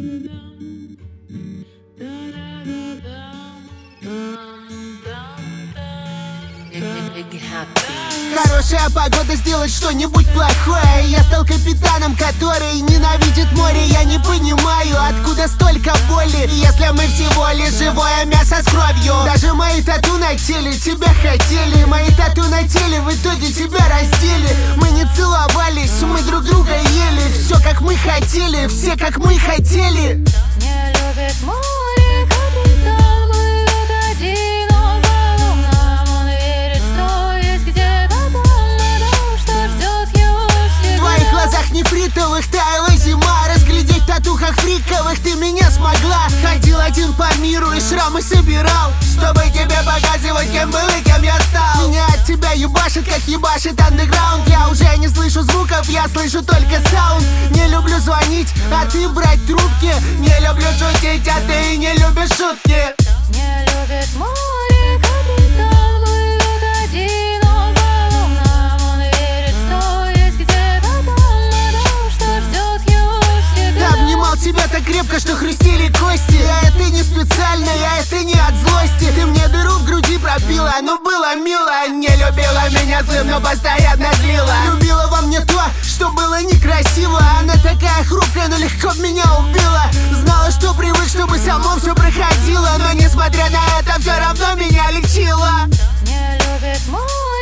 Хорошая погода сделать что-нибудь плохое. Я стал капитаном, который ненавидит море. Я не понимаю, откуда столько боли, если мы всего лишь живое мясо с кровью. Даже мои тату на теле тебя хотели. Мои тату на теле в итоге тебя раздели. Мы не целовались, мы друг друга ели. Все как мы хотели, все как мы хотели. Не любит море капитан, плывет один, он волнам. Он верит, что есть где-то там, потому что ждет его всегда. В твоих глазах нефритовых таяла зима. Разглядеть в татухах фриковых ты меня смогла. Ходил один по миру и шрамы собирал, чтобы тебе показывать, кем был и кем я стал. Меня от тебя ебашит, как ебашит андеграунд. Я уже не слышу звуков, я слышу только саунд. Не люблю звонить, а ты брать трубки. Не люблю шутить, а ты не любишь шутки. Не любит море капитан, плывет один, он по волнам. Он верит, что есть где-то там, потому что ждет его всегда. Обнимал тебя так крепко, что хрустели кости. Я это не специально, я это не от злости. Ты мне дыру в груди пробила, но было мило. Не любила меня злым, но постоянно злила. Любила во мне то, что было некрасиво. Она такая хрупкая, но легко меня убила. Знала, что привык, чтобы само все проходило, но несмотря на это, все равно меня лечила. Не любит море.